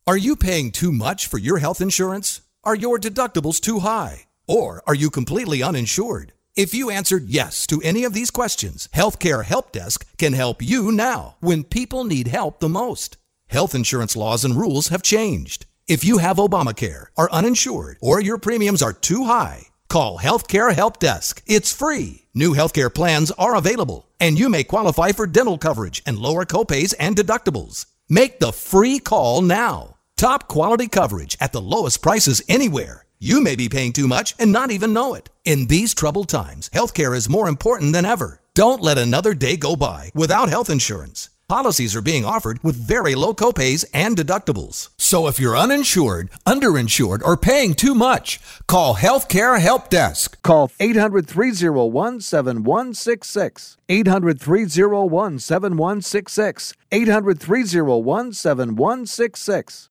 Are you paying too much for your health insurance? Are your deductibles too high? Or are you completely uninsured? If you answered yes to any of these questions, Healthcare Help Desk can help you now when people need help the most. Health insurance laws and rules have changed. If you have Obamacare, are uninsured, or your premiums are too high, call Healthcare Help Desk. It's free. New healthcare plans are available, and you may qualify for dental coverage and lower copays and deductibles. Make the free call now. Top quality coverage at the lowest prices anywhere. You may be paying too much and not even know it. In these troubled times, healthcare is more important than ever. Don't let another day go by without health insurance. Policies are being offered with very low copays and deductibles. So if you're uninsured, underinsured, or paying too much, call Healthcare Help Desk. Call 800-301-7166. 800-301-7166. 800-301-7166.